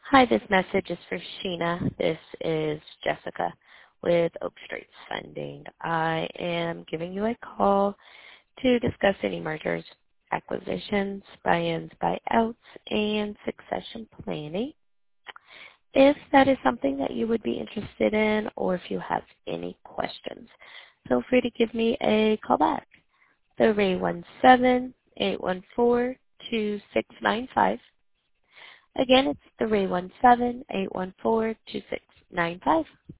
Hi, this message is for Sheena. This is Jessica with Oak Street Funding. I am giving you a call to discuss any mergers, acquisitions, buy-ins, buyouts, and succession planning. If that is something that you would be interested in, or if you have any questions, feel free to give me a call back. The 817-814-2695. Again, it's the 817-814-2695.